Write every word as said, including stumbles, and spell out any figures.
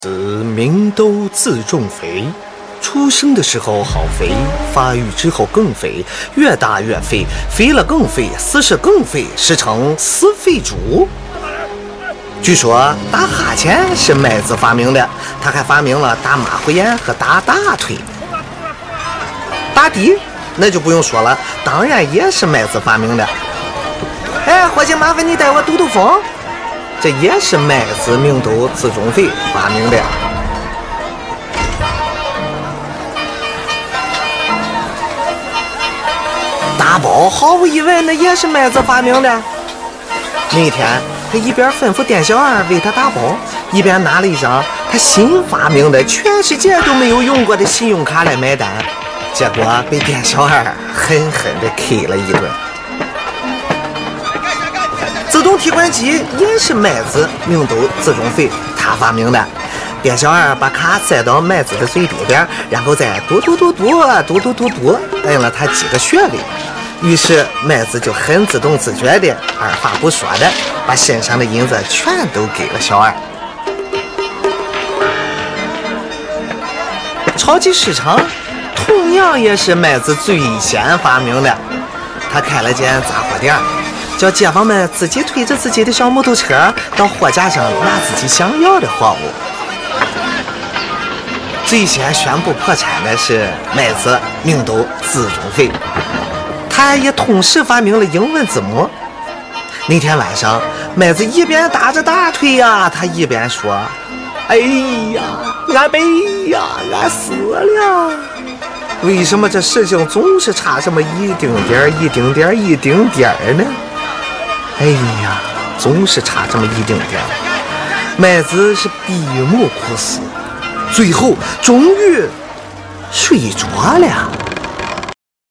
子明斗自重肥，出生的时候好肥，发育之后更肥，越大越肥，肥了更肥，死时更肥，时称死肥猪。据说打哈欠是麦子发明的，他还发明了打马虎眼和打大腿。打的那就不用说了，当然也是麦子发明的。哎，伙计，麻烦你带我兜兜风。这也是麦子明斗自重肥发明的。打包毫无疑问那也是麦子发明的。那天他一边吩咐店小二为他打包，一边拿了一张他新发明的全世界都没有用过的信用卡来买单，结果被店小二狠狠地 K 了一顿。自动提款机也是麦子明斗自重肥他发明的。店小二把卡塞到麦子的嘴里边，然后再嘟嘟嘟嘟嘟嘟嘟嘟摁了他几个穴位，于是麦子就很自动自觉的二话不说的把身上的银子全都给了小二。超级市场同样也是麦子最先发明的，他开了间杂货店，叫街坊们自己推着自己的小摩托车到货架上拿自己想要的货物。最先宣布破产的是麦子明斗自重肥，他也同时发明了英文字母。那天晚上，麦子一边打着大腿呀，他一边说：“哎呀，俺背呀，俺死了！为什么这事情总是差这么一丁点儿、一丁点儿、一丁点儿呢？哎呀，总是差这么一丁点儿。”麦子是闭目苦思，最后终于睡着了。